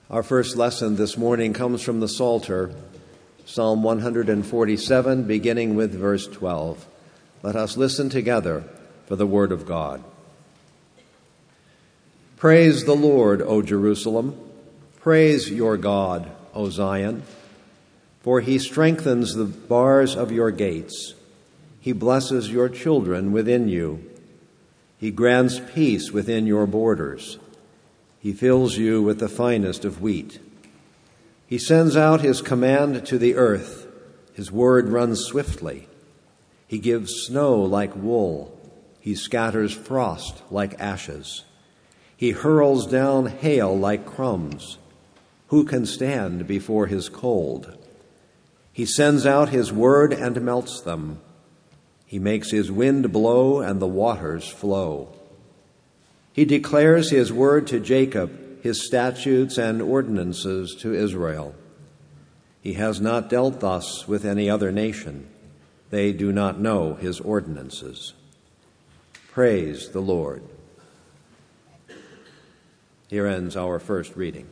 Our first lesson this morning comes from the Psalter, Psalm 147, beginning with verse 12. Let us listen together for the word of God. Praise the Lord, O Jerusalem. Praise your God, O Zion. For he strengthens the bars of your gates. He blesses your children within you. He grants peace within your borders. He fills you with the finest of wheat. He sends out his command to the earth. His word runs swiftly. He gives snow like wool. He scatters frost like ashes. He hurls down hail like crumbs. Who can stand before his cold? He sends out his word and melts them. He makes his wind blow and the waters flow. He declares his word to Jacob, his statutes and ordinances to Israel. He has not dealt thus with any other nation. They do not know his ordinances. Praise the Lord. Here ends our first reading.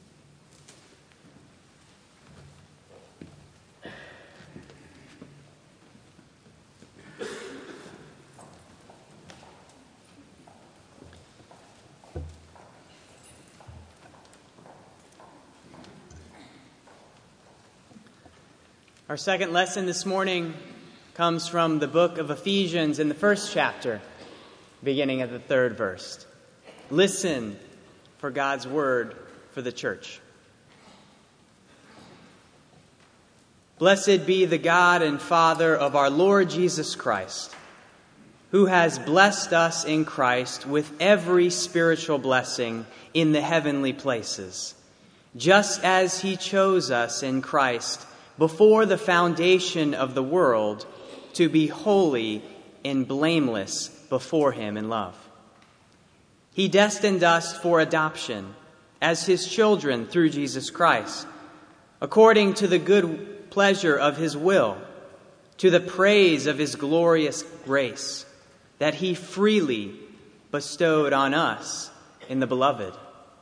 Our second lesson this morning comes from the book of Ephesians in the first chapter, beginning at the third verse. Listen for God's word for the church. Blessed be the God and Father of our Lord Jesus Christ, who has blessed us in Christ with every spiritual blessing in the heavenly places, just as he chose us in Christ before the foundation of the world to be holy and blameless before him in love. He destined us for adoption as his children through Jesus Christ, according to the good pleasure of his will, to the praise of his glorious grace that he freely bestowed on us in the Beloved.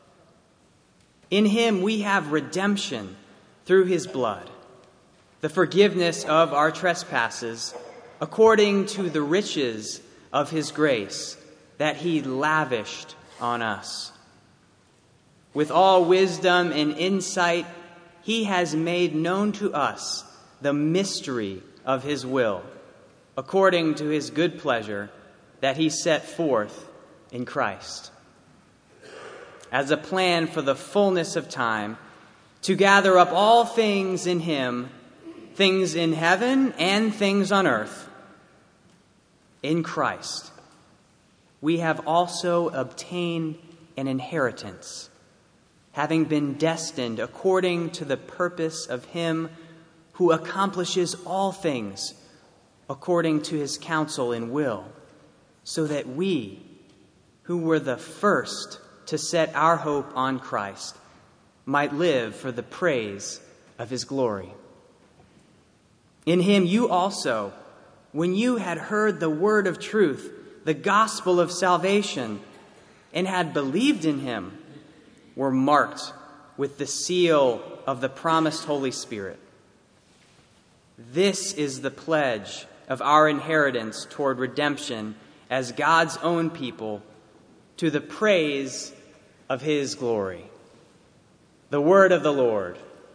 In him we have redemption through his blood, the forgiveness of our trespasses, according to the riches of his grace that he lavished on us. With all wisdom and insight, he has made known to us the mystery of his will, according to his good pleasure that he set forth in Christ, as a plan for the fullness of time, to gather up all things in him, things in heaven and things on earth. In Christ, we have also obtained an inheritance, having been destined according to the purpose of him who accomplishes all things according to his counsel and will, so that we, who were the first to set our hope on Christ, might live for the praise of his glory. In him you also, when you had heard the word of truth, the gospel of salvation, and had believed in him, were marked with the seal of the promised Holy Spirit. This is the pledge of our inheritance toward redemption as God's own people, to the praise of his glory. The word of the Lord.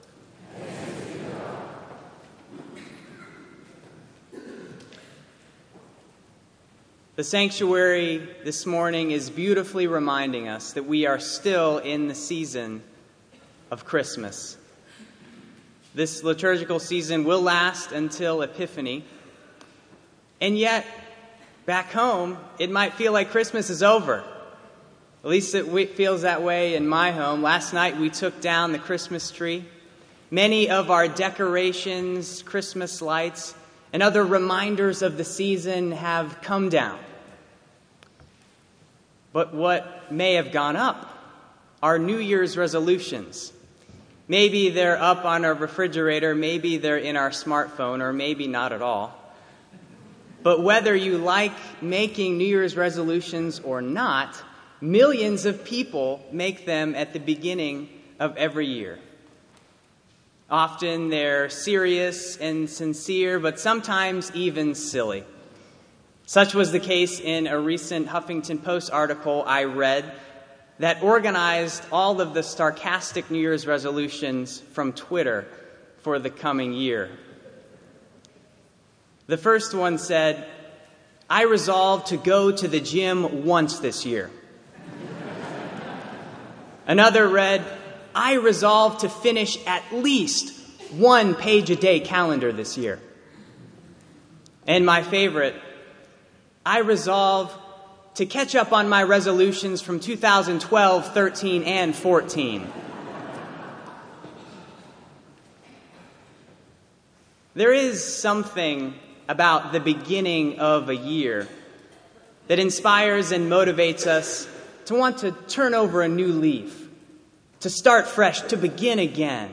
The sanctuary this morning is beautifully reminding us that we are still in the season of Christmas. This liturgical season will last until Epiphany, and yet, back home, it might feel like Christmas is over. At least it feels that way in my home. Last night we took down the Christmas tree. Many of our decorations, Christmas lights, and other reminders of the season have come down. But what may have gone up are New Year's resolutions. Maybe they're up on our refrigerator, maybe they're in our smartphone, or maybe not at all. But whether you like making New Year's resolutions or not, millions of people make them at the beginning of every year. Often they're serious and sincere, but sometimes even silly. Such was the case in a recent Huffington Post article I read that organized all of the sarcastic New Year's resolutions from Twitter for the coming year. The first one said, "I resolve to go to the gym once this year." Another read, "I resolve to finish at least 1 page a day calendar this year." And my favorite, "I resolve to catch up on my resolutions from 2012, 13, and 14. There is something about the beginning of a year that inspires and motivates us to want to turn over a new leaf, to start fresh, to begin again.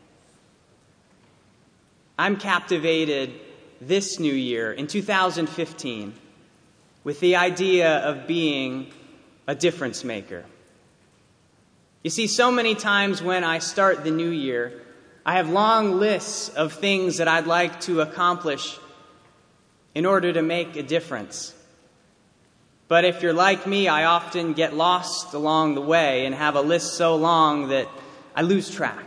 I'm captivated this new year, in 2015, with the idea of being a difference maker. You see, so many times when I start the new year, I have long lists of things that I'd like to accomplish in order to make a difference. But if you're like me, I often get lost along the way and have a list so long that I lose track.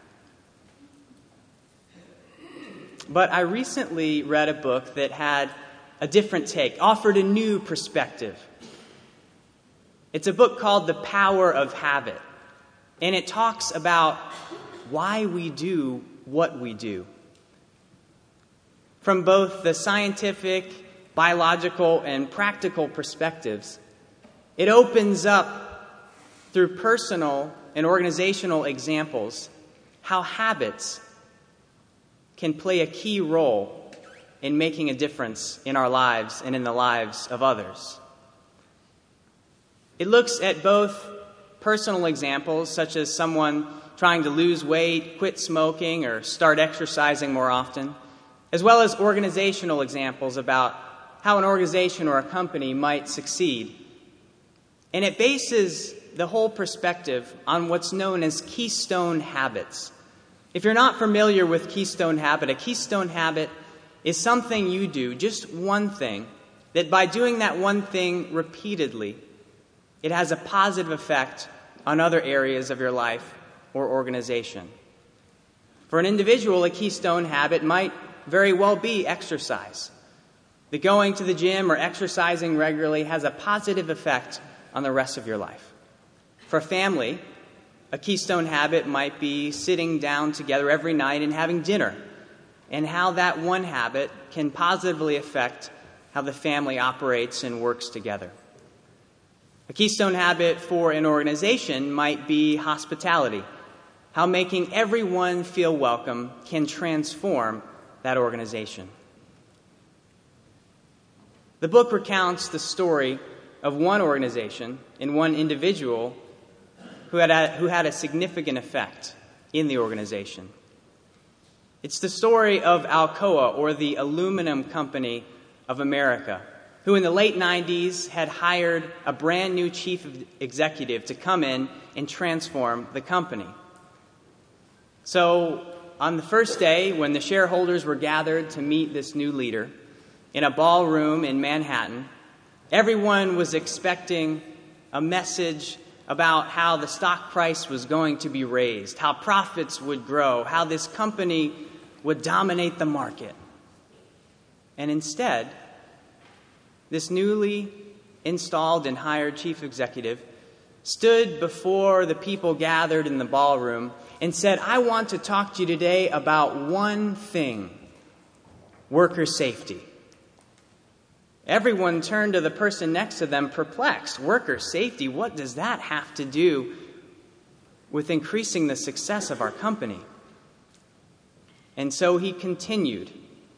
But I recently read a book that had a different take, offered a new perspective. It's a book called The Power of Habit, and it talks about why we do what we do. From both the scientific, biological, and practical perspectives, it opens up, through personal and organizational examples, how habits can play a key role in making a difference in our lives and in the lives of others. It looks at both personal examples, such as someone trying to lose weight, quit smoking, or start exercising more often, as well as organizational examples about how an organization or a company might succeed. And it bases the whole perspective on what's known as keystone habits. If you're not familiar with keystone habit, a keystone habit is something you do, just one thing, that by doing that one thing repeatedly, it has a positive effect on other areas of your life or organization. For an individual, a keystone habit might very well be exercise. That going to the gym or exercising regularly has a positive effect on the rest of your life. For a family, a keystone habit might be sitting down together every night and having dinner, and how that one habit can positively affect how the family operates and works together. A keystone habit for an organization might be hospitality, how making everyone feel welcome can transform that organization. The book recounts the story of one organization and one individual who had a significant effect in the organization. It's the story of Alcoa, or the Aluminum Company of America, who in the late 90s had hired a brand new chief executive to come in and transform the company. So on the first day, when the shareholders were gathered to meet this new leader in a ballroom in Manhattan, everyone was expecting a message about how the stock price was going to be raised, how profits would grow, how this company would dominate the market. And instead, this newly installed and hired chief executive stood before the people gathered in the ballroom and said, "I want to talk to you today about one thing: worker safety." Everyone turned to the person next to them, perplexed. Worker safety, what does that have to do with increasing the success of our company? And so he continued.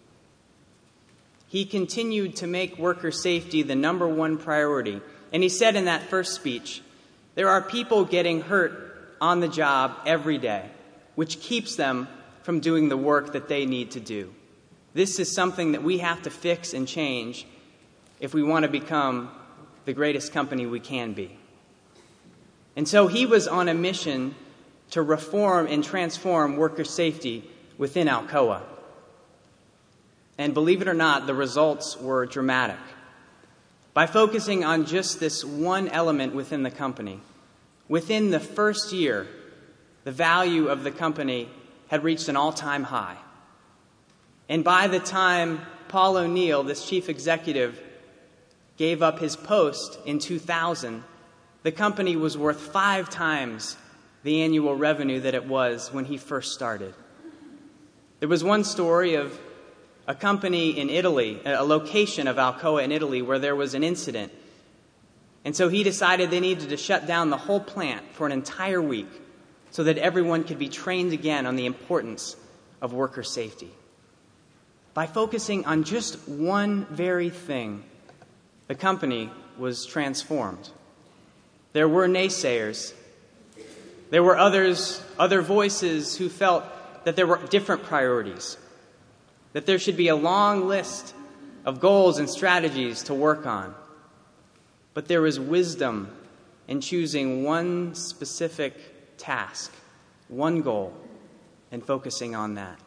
He continued to make worker safety the number one priority. And he said in that first speech, there are people getting hurt on the job every day, which keeps them from doing the work that they need to do. This is something that we have to fix and change if we want to become the greatest company we can be. And so he was on a mission to reform and transform worker safety within Alcoa. And believe it or not, the results were dramatic. By focusing on just this one element within the company, within the first year, the value of the company had reached an all-time high. And by the time Paul O'Neill, this chief executive, gave up his post in 2000, the company was worth 5 times the annual revenue that it was when he first started. There was one story of a company in Italy, a location of Alcoa in Italy, where there was an incident. And so he decided they needed to shut down the whole plant for an entire week so that everyone could be trained again on the importance of worker safety. By focusing on just one very thing, the company was transformed. There were naysayers. There were other voices who felt that there were different priorities, that there should be a long list of goals and strategies to work on. But there was wisdom in choosing one specific task, one goal, and focusing on that.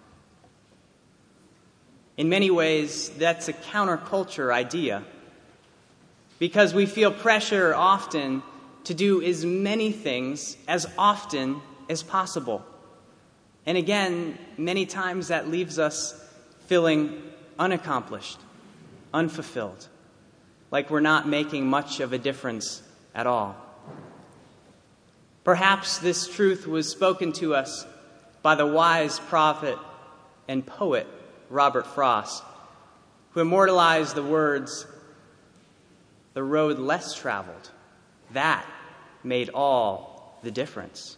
In many ways, that's a counterculture idea, because we feel pressure often to do as many things as often as possible. And again, many times that leaves us feeling unaccomplished, unfulfilled, like we're not making much of a difference at all. Perhaps this truth was spoken to us by the wise prophet and poet Robert Frost, who immortalized the words, "The road less traveled, that made all the difference."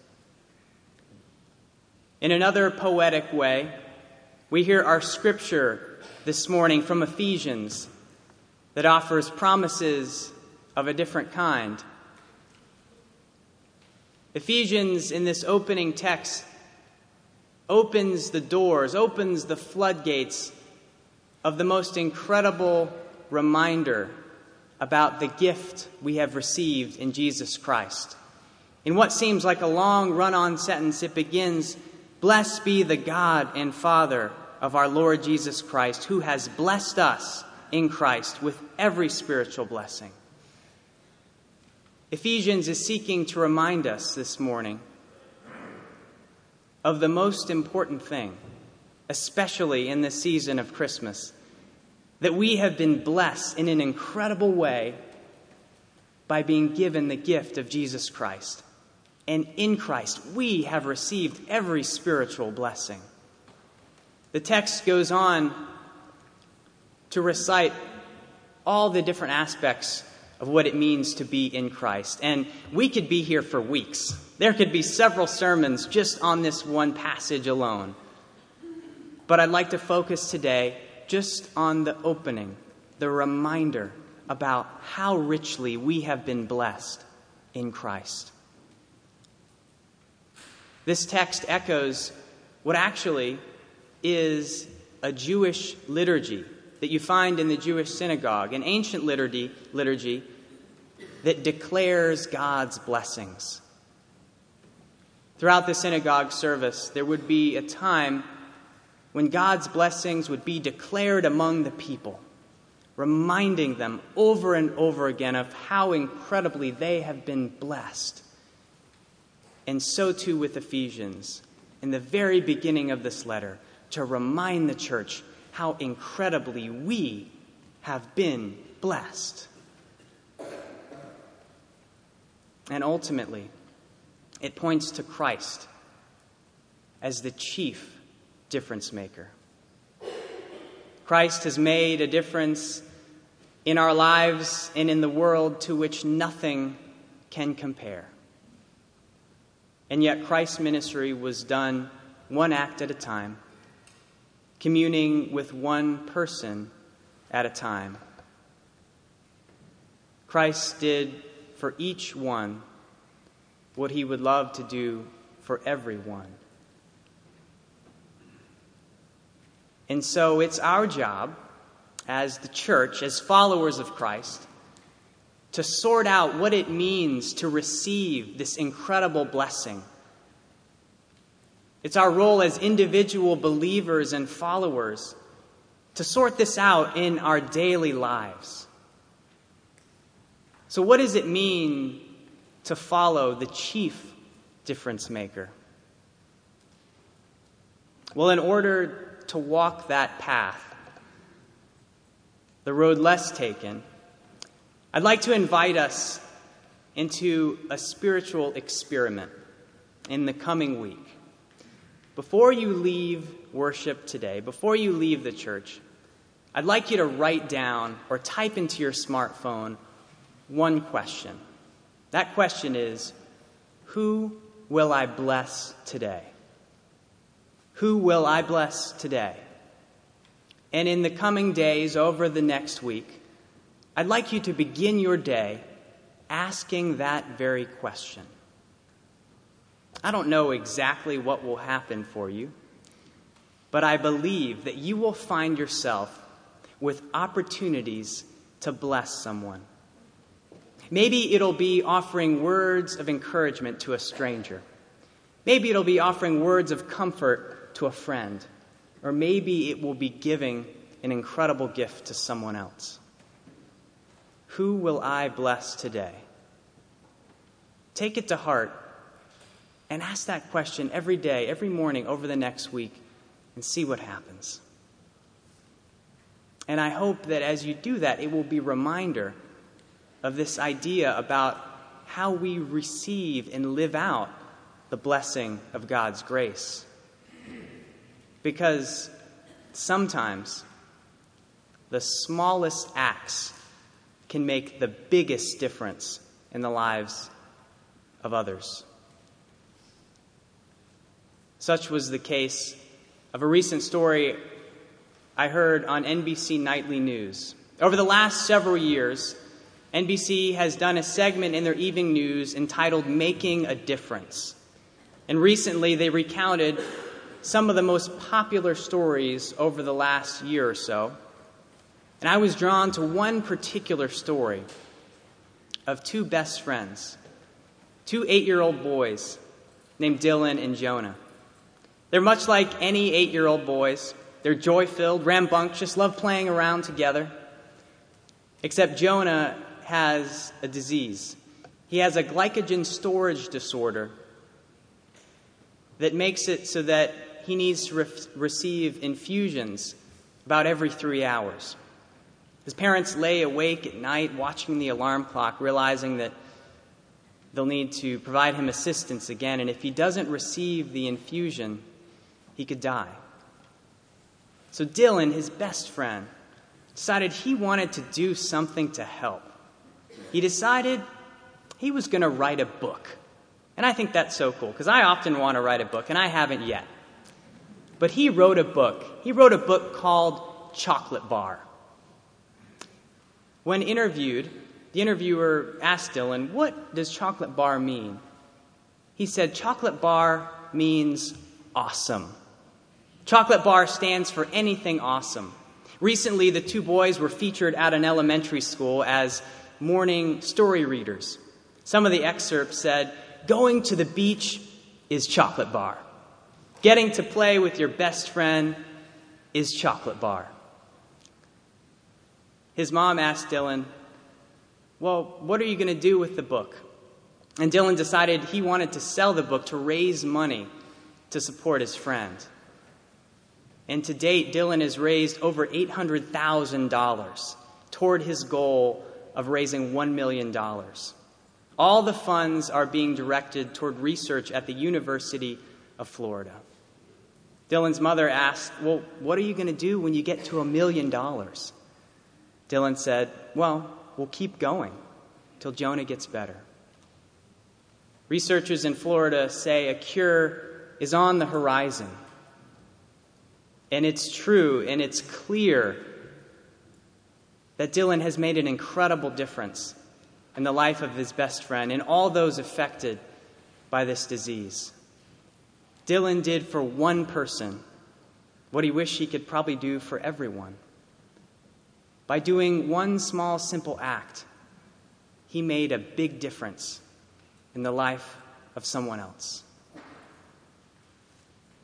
In another poetic way, we hear our scripture this morning from Ephesians that offers promises of a different kind. Ephesians, in this opening text, opens the doors, opens the floodgates of the most incredible reminder about the gift we have received in Jesus Christ. In what seems like a long run-on sentence, it begins, "Blessed be the God and Father of our Lord Jesus Christ, who has blessed us in Christ with every spiritual blessing." Ephesians is seeking to remind us this morning of the most important thing, especially in this season of Christmas, that we have been blessed in an incredible way by being given the gift of Jesus Christ. And in Christ, we have received every spiritual blessing. The text goes on to recite all the different aspects of what it means to be in Christ. And we could be here for weeks. There could be several sermons just on this one passage alone. But I'd like to focus today just on the opening, the reminder about how richly we have been blessed in Christ. This text echoes what actually is a Jewish liturgy that you find in the Jewish synagogue, an ancient liturgy that declares God's blessings. Throughout the synagogue service, there would be a time when God's blessings would be declared among the people, reminding them over and over again of how incredibly they have been blessed. And so too with Ephesians, in the very beginning of this letter, to remind the church how incredibly we have been blessed. And ultimately, it points to Christ as the chief difference maker. Christ has made a difference in our lives and in the world to which nothing can compare. And yet Christ's ministry was done one act at a time, communing with one person at a time. Christ did for each one what he would love to do for everyone. And so it's our job as the church, as followers of Christ, to sort out what it means to receive this incredible blessing It's our role as individual believers and followers to sort this out in our daily lives. So what does it mean to follow the chief difference maker? Well, in order to walk that path, the road less taken, I'd like to invite us into a spiritual experiment in the coming week. Before you leave worship today, before you leave the church, I'd like you to write down or type into your smartphone one question. That question is, who will I bless today? Who will I bless today? And in the coming days, over the next week, I'd like you to begin your day asking that very question. I don't know exactly what will happen for you, but I believe that you will find yourself with opportunities to bless someone. Maybe it'll be offering words of encouragement to a stranger. Maybe it'll be offering words of comfort to a friend. Or maybe it will be giving an incredible gift to someone else. Who will I bless today? Take it to heart and ask that question every day, every morning over the next week, and see what happens. And I hope that as you do that, it will be a reminder of this idea about how we receive and live out the blessing of God's grace. Because sometimes the smallest acts can make the biggest difference in the lives of others. Such was the case of a recent story I heard on NBC Nightly News. Over the last several years, NBC has done a segment in their evening news entitled Making a Difference. And recently they recounted some of the most popular stories over the last year or so. And I was drawn to one particular story of two best friends, two 8-year-old boys named Dylan and Jonah. They're much like any 8-year-old boys. They're joy-filled, rambunctious, love playing around together. Except Jonah has a disease. He has a glycogen storage disorder that makes it so that he needs to receive infusions about every 3 hours. His parents lay awake at night watching the alarm clock, realizing that they'll need to provide him assistance again, and if he doesn't receive the infusion, he could die. So Dylan, his best friend, decided he wanted to do something to help. He decided he was going to write a book. And I think that's so cool, because I often want to write a book, and I haven't yet. But he wrote a book. He wrote a book called Chocolate Bar. When interviewed, the interviewer asked Dylan, "What does chocolate bar mean?" He said, "Chocolate bar means awesome." Chocolate bar stands for anything awesome. Recently, the two boys were featured at an elementary school as morning story readers. Some of the excerpts said, "Going to the beach is chocolate bar. Getting to play with your best friend is chocolate bar." His mom asked Dylan, "Well, what are you going to do with the book?" And Dylan decided he wanted to sell the book to raise money to support his friend. And to date, Dylan has raised over $800,000 toward his goal of raising $1 million. All the funds are being directed toward research at the University of Florida. Dylan's mother asked, "Well, what are you going to do when you get to $1 million?" Dylan said, "Well, we'll keep going till Jonah gets better." Researchers in Florida say a cure is on the horizon. And it's true and it's clear that Dylan has made an incredible difference in the life of his best friend and all those affected by this disease. Dylan did for one person what he wished he could probably do for everyone. By doing one small, simple act, he made a big difference in the life of someone else.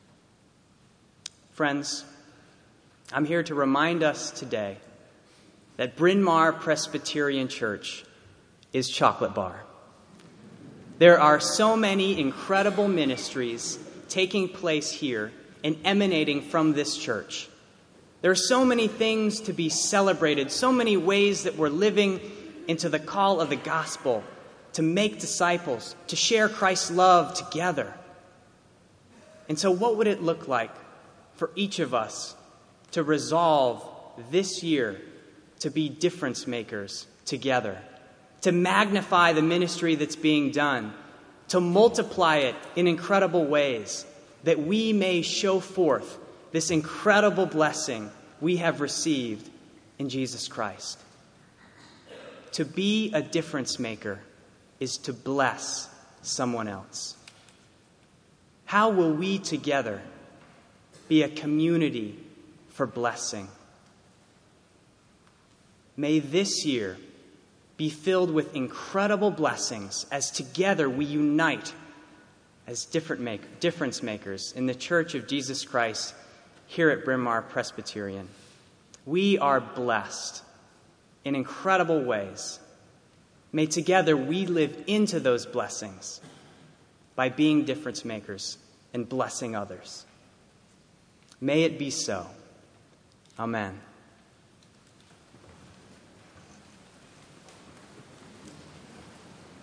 Friends, I'm here to remind us today that Bryn Mawr Presbyterian Church is Chocolate Bar. There are so many incredible ministries taking place here and emanating from this church. There are so many things to be celebrated, so many ways that we're living into the call of the gospel to make disciples, to share Christ's love together. And so what would it look like for each of us to resolve this year to be difference makers together, to magnify the ministry that's being done, to multiply it in incredible ways, that we may show forth this incredible blessing we have received in Jesus Christ? To be a difference maker is to bless someone else. How will we together be a community for blessing? May this year be filled with incredible blessings as together we unite as difference makers in the Church of Jesus Christ here at Bryn Mawr Presbyterian. We are blessed in incredible ways. May together we live into those blessings by being difference makers and blessing others. May it be so. Amen.